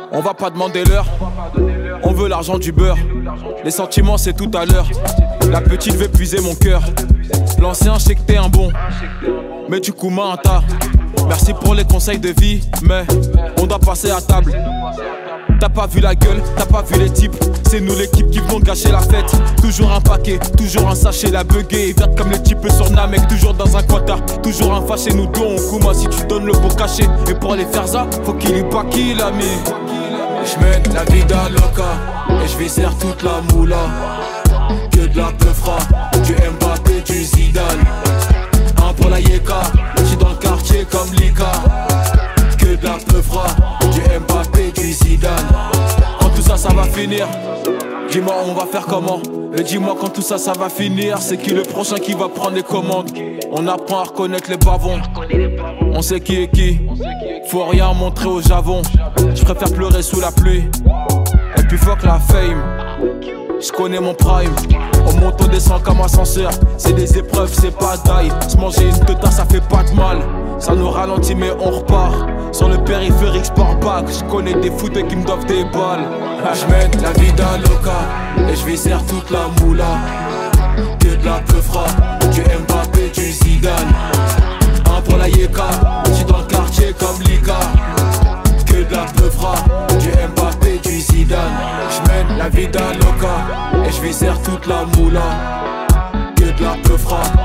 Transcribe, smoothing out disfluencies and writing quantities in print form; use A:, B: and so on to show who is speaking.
A: On va pas demander l'heure, on veut l'argent du beurre. Les sentiments c'est tout à l'heure. La petite veut puiser mon cœur. L'ancien je sais que t'es un bon, mais du coup un tas. Merci pour les conseils de vie, mais on doit passer à table. T'as pas vu la gueule, t'as pas vu les types. C'est nous l'équipe qui vont gâcher la fête. Toujours un paquet, toujours un sachet. La buggée est verte comme les types sur Namek. Toujours dans un quota, toujours un fâché. Nous deux on Kuma si tu donnes le beau cachet. Et pour aller faire ça, faut qu'il ait pas qu'il a mis. J'mène la vida loca et j'viscère toute la moula. Que de la peufra, du Mbappé, du Zidane. Un pour la Yeka, j'suis dans le quartier comme Lika. Que de la peufra, du Mbappé, du Zidane. Quand tout ça, ça va finir, dis-moi on va faire comment. Et dis-moi quand tout ça, ça va finir. C'est qui le prochain qui va prendre les commandes. On apprend à reconnaître les pavons. On sait qui est qui. Faut rien montrer au javon. J'préfère pleurer sous la pluie. Et puis fuck la fame. J'connais mon prime. On monte, on descend comme ascenseur. C'est des épreuves, c'est pas d'ail. Se manger une teta, ça fait pas de mal. Ça nous ralentit mais on repart. Sur le périphérique sport back. J'connais des footeux qui me doivent des balles. J'mène la vida loca et j'viscère toute la moula. Que de la peufra, du Mbappé, du Zidane. Un pour la Yeka, j'suis dans le quartier comme Lika. Que de la peufra, du Mbappé, du Zidane. J'mène la vida loca et j'viscère toute la moula. Que de la peufra,